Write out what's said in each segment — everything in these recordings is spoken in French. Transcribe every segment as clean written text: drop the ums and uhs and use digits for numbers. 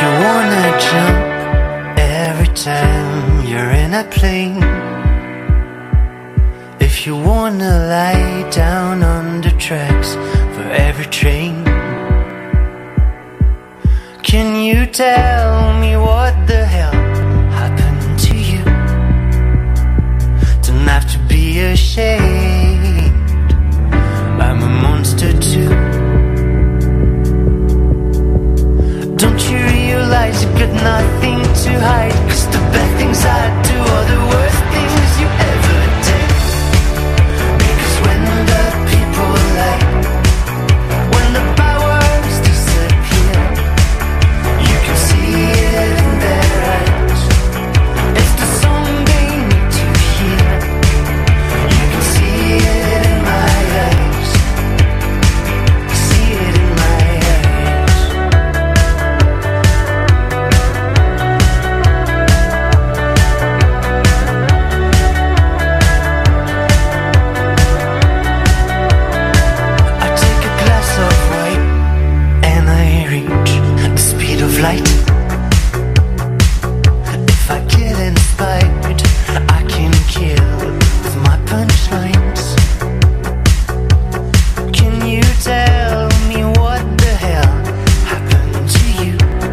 you wanna jump every time you're in a plane, if you wanna lie down under tracks for every train, can you tell me what the hell happened to you? Don't have to be ashamed, I'm a monster too. Don't you realize you got nothing to hide? 'Cause the bad things I do are the worst things you ever did. Because when the people lie, when the powers disappear, you can see it in their eyes. It's the song they need to hear. You can see it in my eyes. See it in my eyes. I take a glass of wine and I reach the speed of light. If I get inspired, I can kill with my punchlines. Can you tell me what the hell happened to you?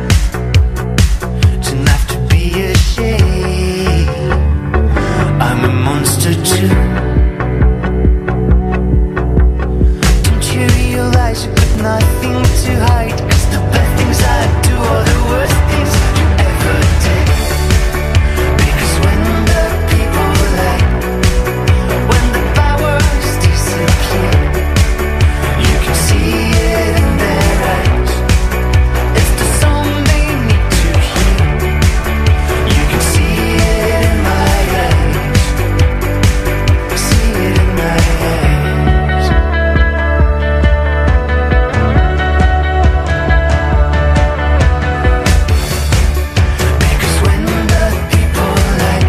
Don't have to be ashamed, I'm a monster too. Don't you realize you got nothing to hide? 'Cause the bad things I do are the worst things you ever did. Because when the people lie, when the powers disappear, you can see it in their eyes. It's the song they need to hear. You can see it in my eyes. See it in my eyes. Because when the people lie,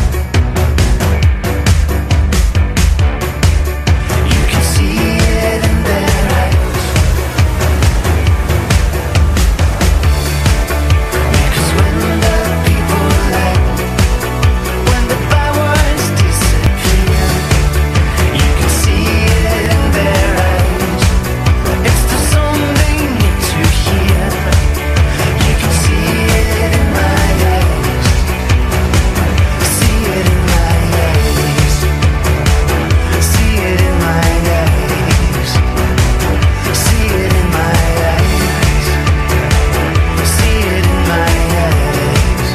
you can see it in their eyes. Because when the people lie, when the powers disappear, you can see it in their eyes. It's the song they need to hear. You can see it in my eyes. See it in my eyes. See it in my eyes. See it in my eyes. See it in my eyes.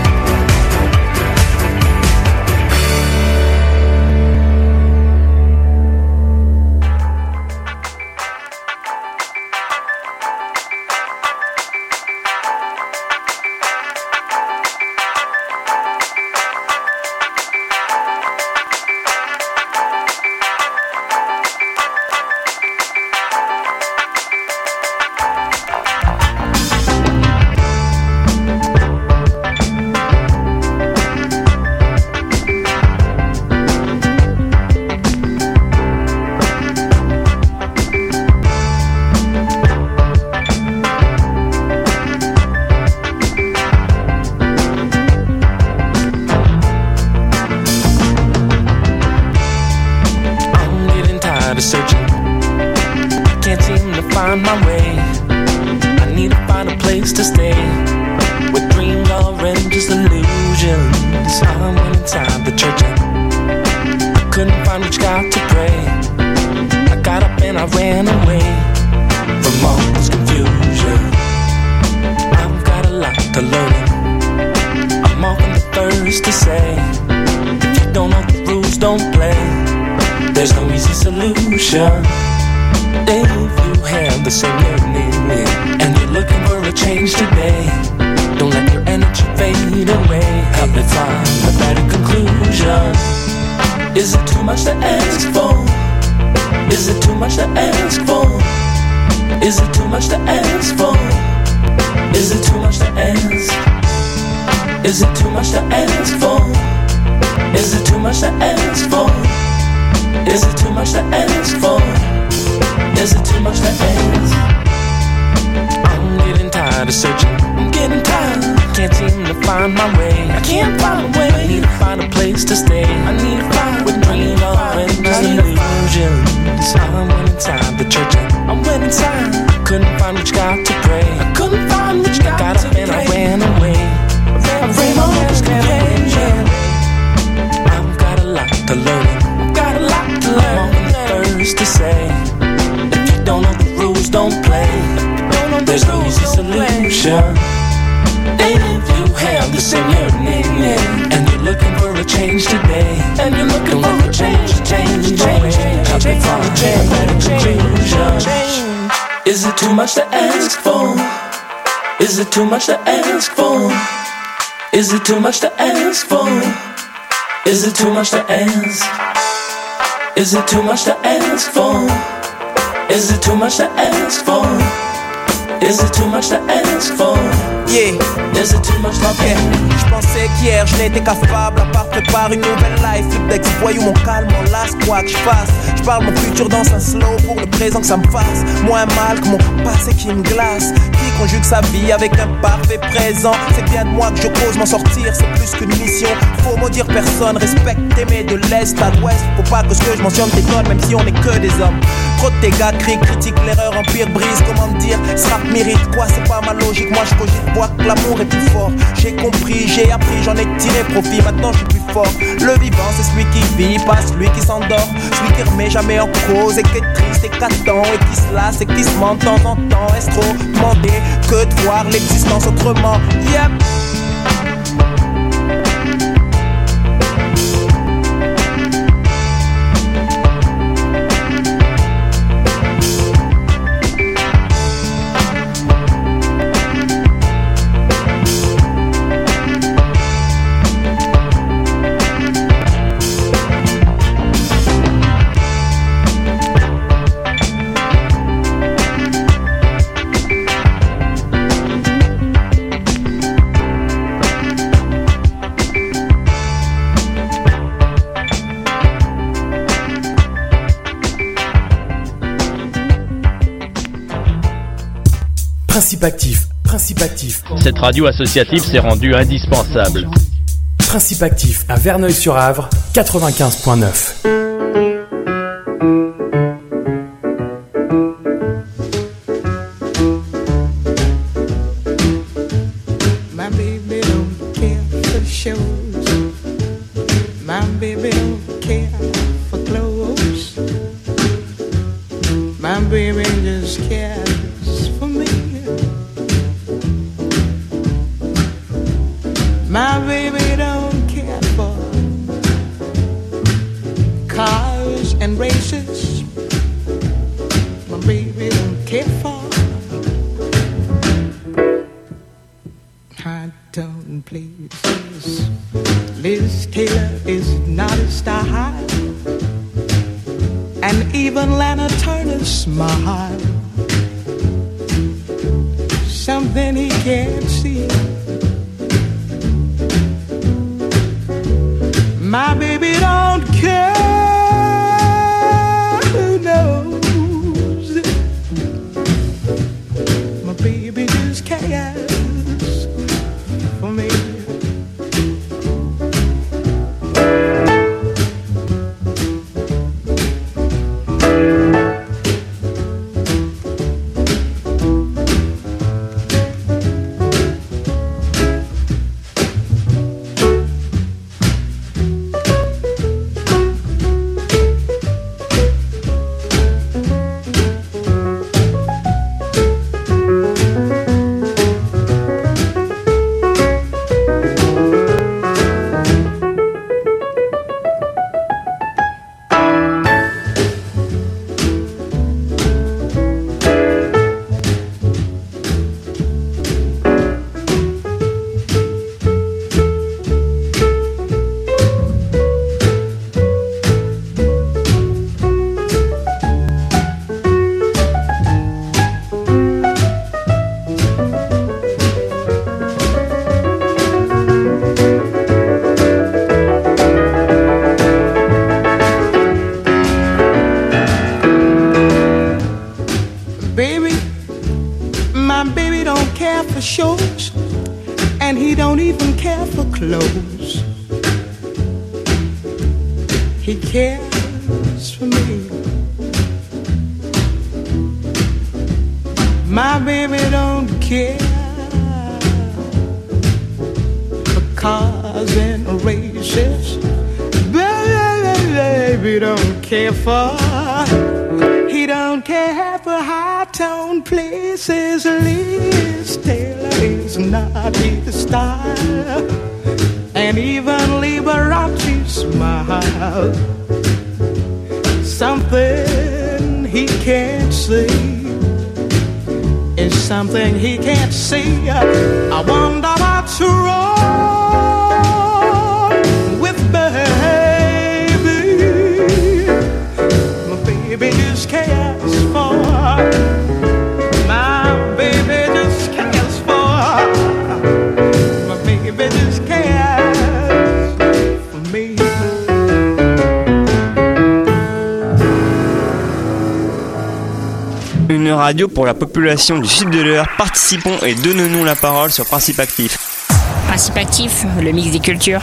I'm getting tired of searching. I can't seem to find my way. I need to find a place to stay, where dreams are just illusions. I went inside the church and I couldn't find which God to pray. I got up and I ran away from all this confusion. I've got a lot to learn. I'm often the first to say, if you don't know the rules, don't play. There's no easy solution. If you have the same yearning and you're looking for a change today, don't let your energy fade away. Help me find a better conclusion. Is it too much to ask for? Is it too much to ask for? Is it too much to ask for? Is it too much to ask? Is it too much to ask for? Is it too much to ask for? Is it too much to ask for? Is it too much to ask? I'm getting tired tired of searching. I'm getting tired. Can't seem to find my way. I can't find a way. I need to find a place to stay. I need to find with dreams and illusions. I went inside the church and I went inside. Couldn't find which God to pray. I couldn't find which God got up and I ran away. I ran away. I've got a lot to learn. I've got a lot to learn. I'm on the first to say, if you don't know the rules, don't play. There's no easy solution. And if you have this in your name, and you're looking for a change today, and you're looking for a change. Is it too much to ask for? Is it too much to ask for? Is it too much to ask for? Is it too much to ask? Is it too much to ask for? Is it too much to ask for? Is it too much to ask for? Yeah. Is it too much to ask for? Je pensais qu'hier je n'étais qu'affable à part préparer une nouvelle life. Flip d'ex voyou mon calme, mon las, quoi que je fasse. Je parle mon futur dans un slow pour le présent que ça me fasse moins mal que mon passé qui me glace. Qui conjugue sa vie avec un parfait présent. C'est bien de moi que je cause m'en sortir, c'est plus qu'une mission. Faut maudire personne, respecte aimer de l'est à l'ouest. Faut pas que ce que je mentionne t'étonne même si on est que des hommes. Trop de dégâts, cris, critiquent l'erreur, empire, brise. Comment dire, ce rap mérite quoi, c'est pas ma logique. Moi je cogite, vois que l'amour est plus fort. J'ai compris, j'ai appris, j'en ai tiré profit. Maintenant je suis plus fort. Le vivant c'est celui qui vit, pas celui qui s'endort. Celui qui remet jamais en cause et qui est triste et qu'attend et qui se lasse et qui se ment de temps en temps. Est-ce trop demander que de voir l'existence autrement? Yep. Principe actif. Cette radio associative s'est rendue indispensable. Principe actif à Verneuil-sur-Avre, 95.9. he don't even care for clothes. He cares for me. My baby don't care for cars and races. Baby don't care for. He don't care for high-tone places. Liz Taylor is not his style, and even Liberace smile. Something he can't see is something he can't see. I wonder what's wrong with baby. My baby just cares for. My baby just cares for. My baby just cares for me. Une radio pour la population du sud de l'Eure. Participons et donnons-nous la parole sur Principe Actif. Principe Actif, le mix des cultures.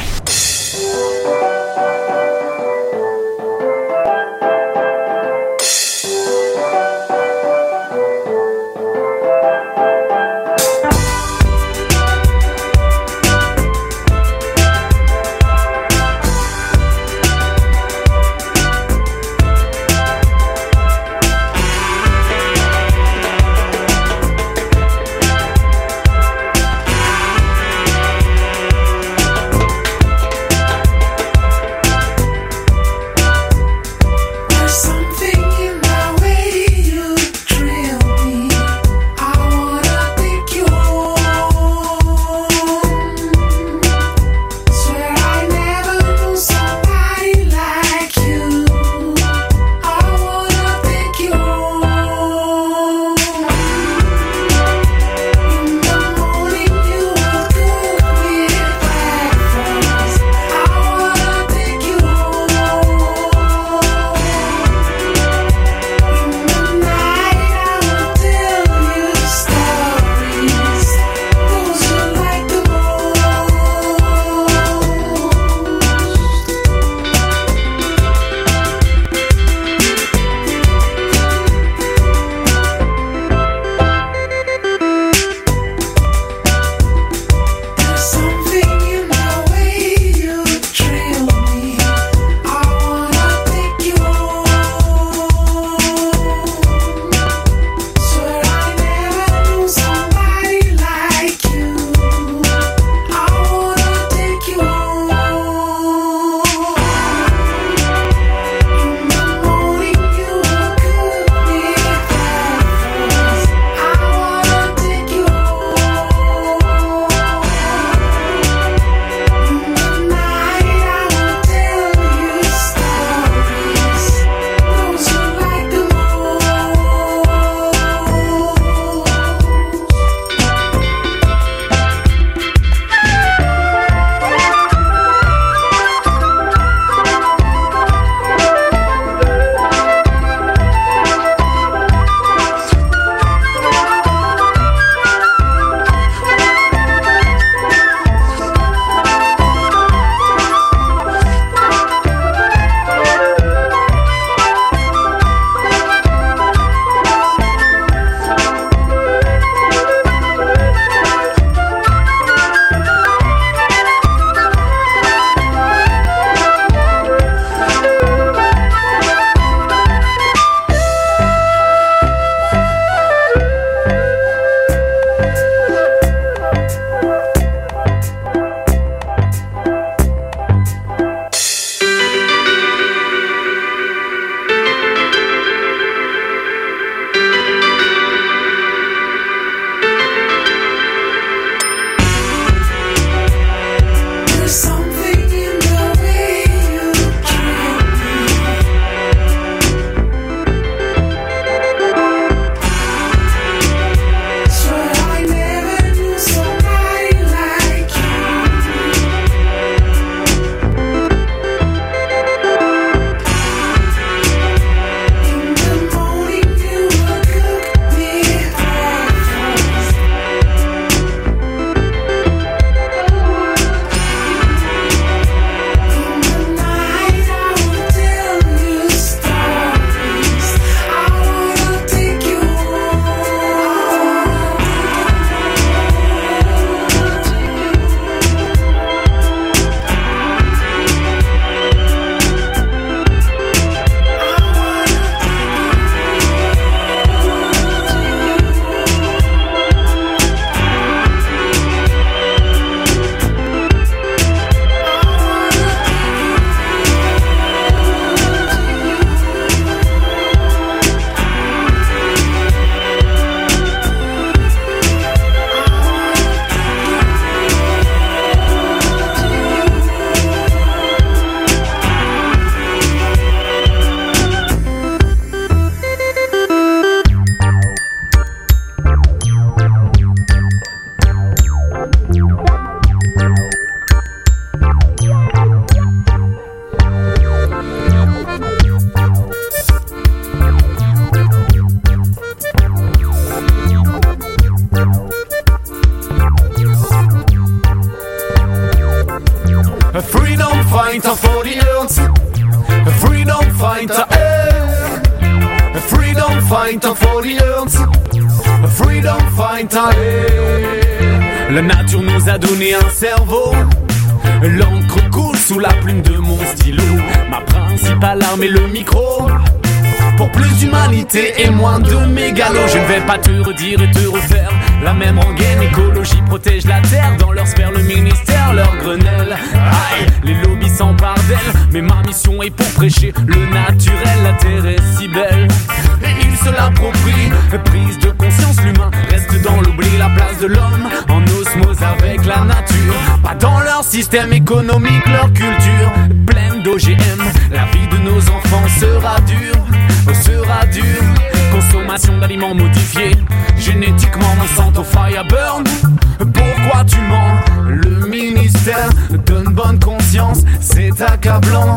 A freedom fighter for the earth. A freedom fighter, eh. A freedom fighter for the earth. A freedom fighter, eh. La nature nous a donné un cerveau. L'encre coule sous la plume de mon stylo. Ma principale arme est le micro. Pour plus d'humanité et moins de mégalos. Je ne vais pas te redire et te refaire la même rengaine. Écologie protège la terre. Dans leur sphère le ministère, leur grenelle. Aïe, les lobbies s'emparent d'elle. Mais ma mission est pour prêcher le naturel. La terre est si belle et ils se l'approprient. Prise de conscience, l'humain reste dans l'oubli. La place de l'homme en osmose avec la nature. Pas dans leur système économique, leur culture pleine d'OGM. La vie de nos enfants sera dure. Sera dur. Consommation d'aliments modifiés génétiquement, Monsanto Fireburn. Pourquoi tu mens? Le ministère donne bonne conscience, c'est accablant.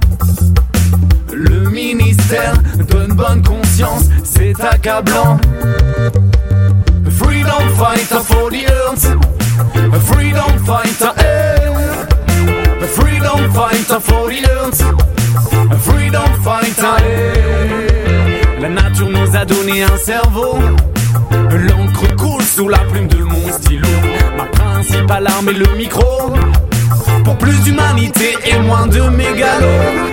Le ministère donne bonne conscience, c'est accablant. Freedom fighter for the earth. A freedom fighter, eh. A freedom fighter for the earth. A freedom fighter, eh. La nature nous a donné un cerveau. L'encre coule sous la plume de mon stylo. Ma principale arme est le micro. Pour plus d'humanité et moins de mégalos.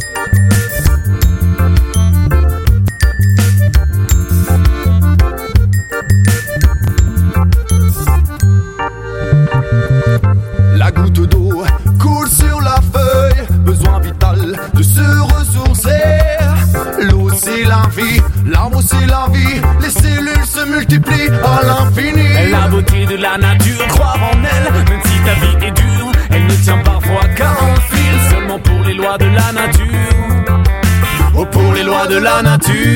La goutte d'eau coule sur la feuille. Besoin vital de se ressourcer. L'eau c'est la vie, l'arbre c'est la vie. Les cellules se multiplient à l'infini. La beauté de la nature, croire en elle. Même si ta vie est dure, elle ne tient parfois qu'à un fil. Seulement pour les lois de la nature. Oh, pour les lois de la nature.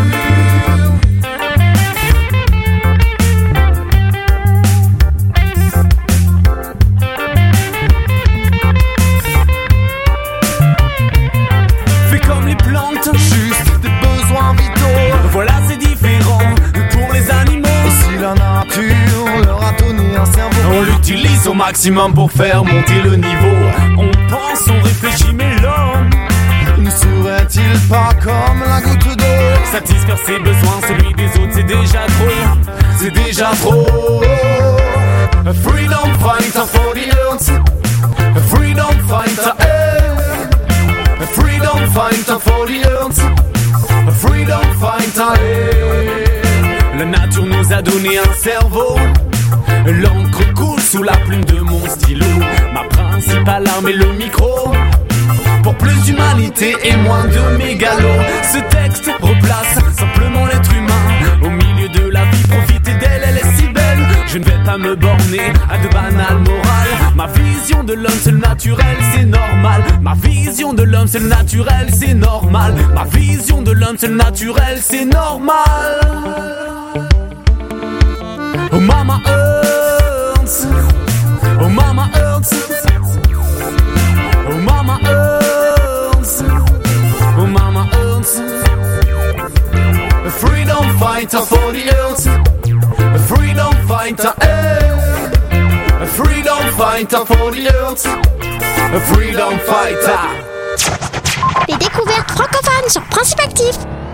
Juste des besoins vitaux. Voilà, c'est différent pour les animaux. Et si la nature leur a donné un cerveau, on l'utilise au maximum pour faire monter le niveau. On pense, on réfléchit, mais l'homme ne serait-il pas comme la goutte d'eau? Satisfaire ses besoins, celui des autres, c'est déjà trop. C'est déjà trop. A freedom fighter for the earth. A freedom fighter, eh. A freedom fighter for the earth. A freedom fighter, eh. La nature nous a donné un cerveau. L'encre coule sous la plume de mon stylo. Ma principale arme est le micro. Pour plus d'humanité et moins de mégalos. Ce texte replace simplement l'être humain au milieu de la vie. Profiter d'elle, elle est si belle. Je ne vais pas me borner à de banales morales. Ma vision de l'homme c'est le naturel, c'est normal. Ma vision de l'homme c'est le naturel, c'est normal. Ma vision de l'homme c'est le naturel, c'est normal. Oh mama Earth. Oh mama Earth. Oh mama Earth. Oh mama Earth. A freedom fighter for the earth. A freedom fighter, eh. A freedom fighter for the earth. A freedom fighter. Les découvertes francophones sur Principe Actif.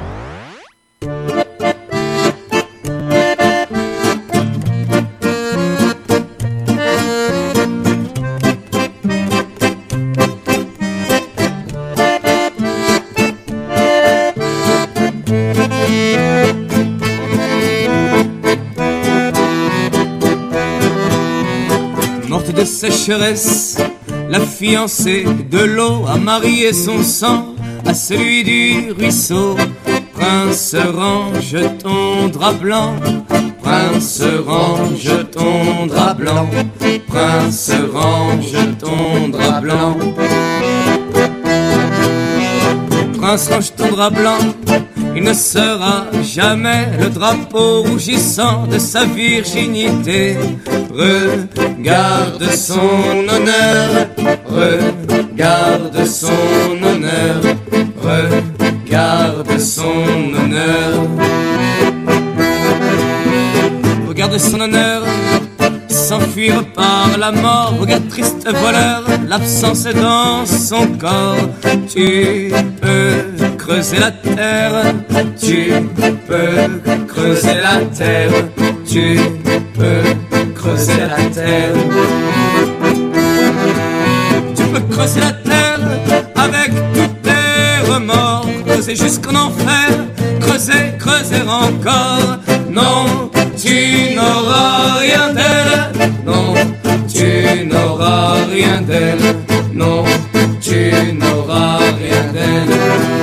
De sécheresse, la fiancée de l'eau a marié son sang à celui du ruisseau. Prince, range ton drap blanc. Prince, range ton drap blanc. Prince, range ton drap blanc. Prince, range ton drap blanc. il ne sera jamais le drapeau rougissant de sa virginité. Regarde son honneur, regarde son honneur, regarde son honneur. Regarde son honneur s'enfuir par la mort. Regarde triste voleur, l'absence est dans son corps. Tu peux creuser la terre, tu peux creuser la terre, tu peux creuser la terre. Tu peux creuser la terre avec tous tes remords, creuser jusqu'en enfer, creuser, creuser encore. Non, tu n'auras rien d'elle, non, tu n'auras rien d'elle, non, tu n'auras rien d'elle.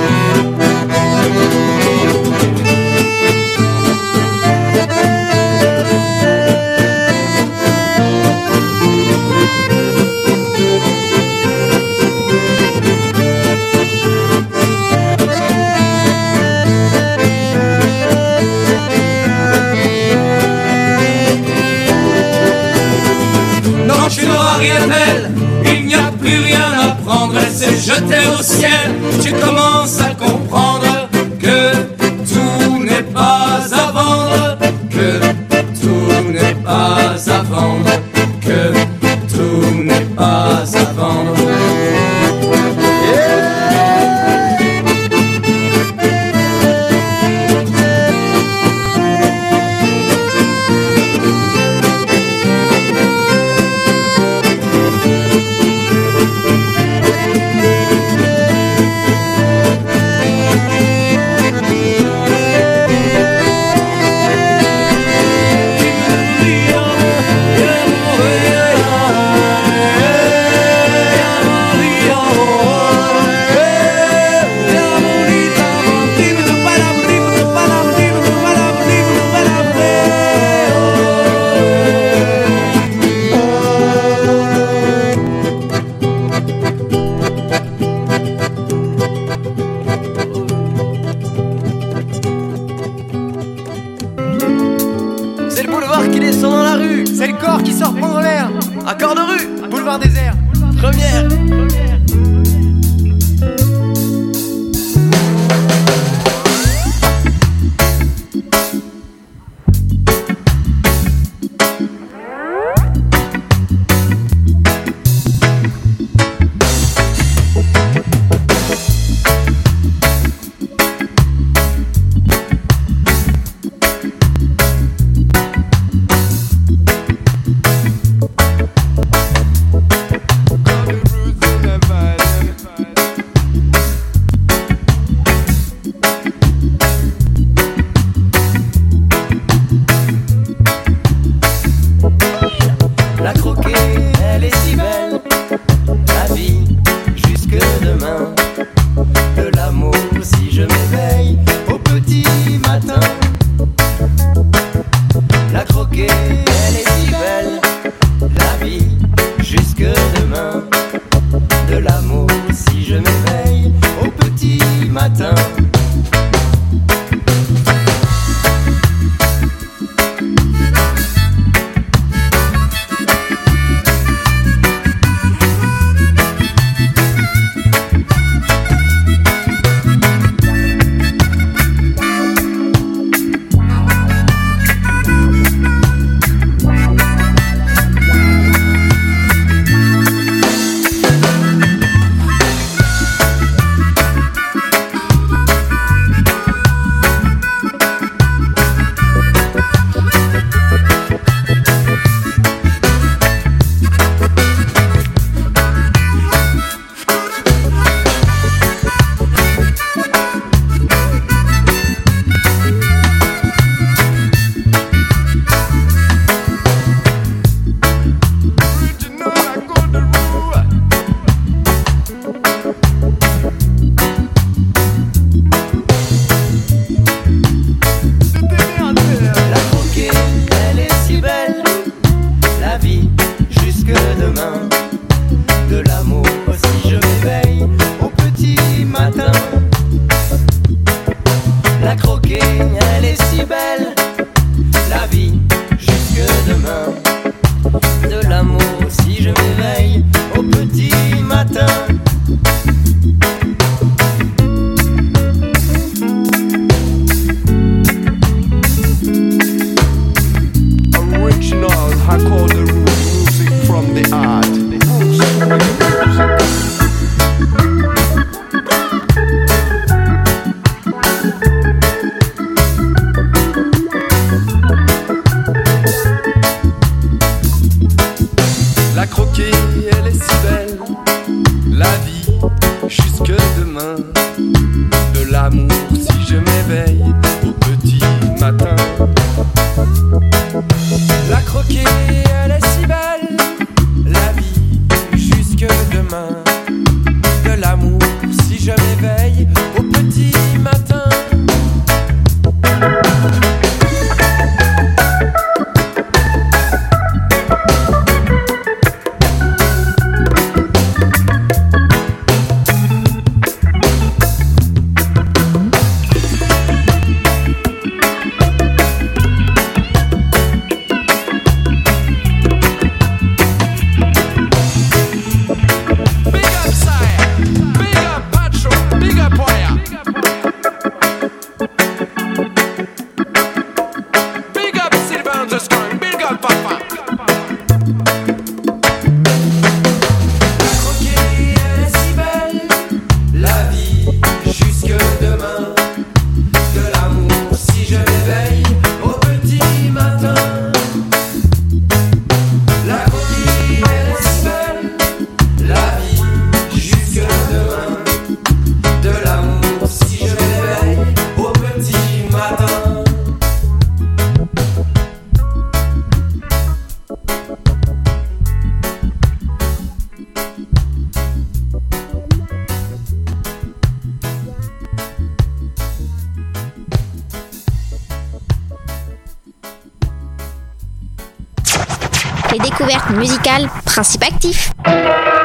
Tu n'auras rien d'elle, il n'y a plus rien à prendre, elle s'est jetée au ciel. Tu commences à comprendre que tout n'est pas à vendre, que tout n'est pas à vendre, que tout n'est pas à vendre. Accord de rue, boulevard désert, première. elle est si belle. La vie, jusque demain. De l'amour si je m'éveille au petit matin. La croquée, elle est si belle. La vie, jusque demain. De l'amour si je m'éveille au petit matin. Les découvertes musicales, principe actif.